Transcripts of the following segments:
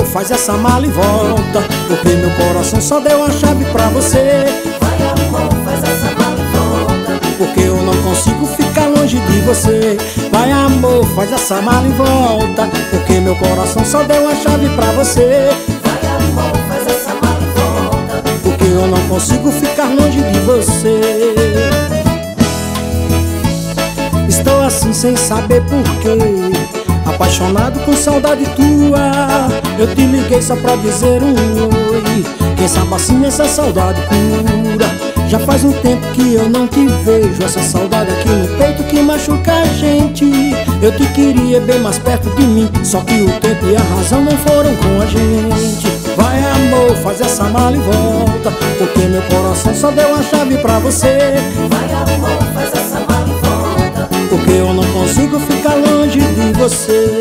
faz essa mala e volta, porque meu coração só deu a chave pra você. Vai amor, faz essa mala e volta, porque eu não consigo ficar longe de você. Vai amor, faz essa mala e volta, porque meu coração só deu a chave pra você. vai amor, faz essa mala e volta, porque eu não consigo ficar longe de você. Estou assim sem saber porquê, apaixonado com saudade tua. Eu te liguei só pra dizer um oi, quem sabe assim essa saudade cura. Já faz um tempo que eu não te vejo, essa saudade aqui no peito que machuca a gente. Eu te queria bem mais perto de mim, só que o tempo e a razão não foram com a gente. Vai amor, faz essa mala e volta, porque meu coração só deu a chave pra você. vai amor, faz essa mala e volta, porque eu não consigo ficar longe de você.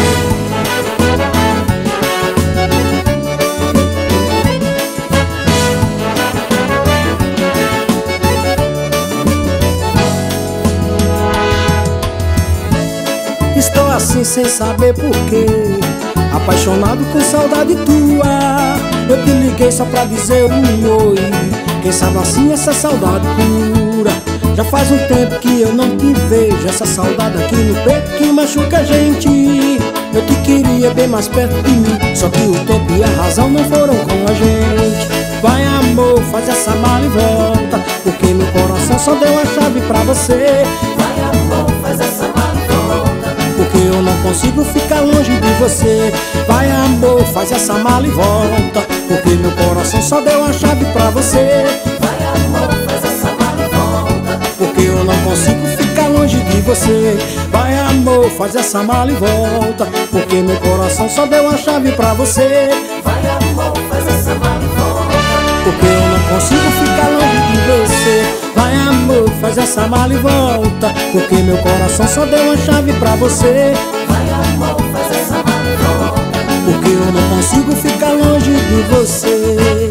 Estou assim sem saber porquê, apaixonado com saudade tua. Eu te liguei só pra dizer um oi, quem sabe assim essa saudade cura. Já faz um tempo que eu não te vejo, essa saudade aqui no peito que machuca a gente. Eu te queria bem mais perto de mim, só que o tempo e a razão não foram com a gente. Vai amor, faz essa mala e volta, porque meu coração só deu a chave pra você. vai amor, faz essa mala e volta, porque eu não consigo ficar longe de você. Vai amor, faz essa mala e volta, porque meu coração só deu a chave pra você. vai amor, faz essa mala e volta, porque eu não consigo ficar longe de você. Vai amor, faz essa mala e volta, porque meu coração só deu a chave pra você. vai amor, faz essa mala e volta, porque eu não consigo ficar longe de você. Vai amor, faz essa mala e volta, porque meu coração só deu a chave pra você. vai amor, faz essa mala e volta, porque eu não consigo ficar longe de você.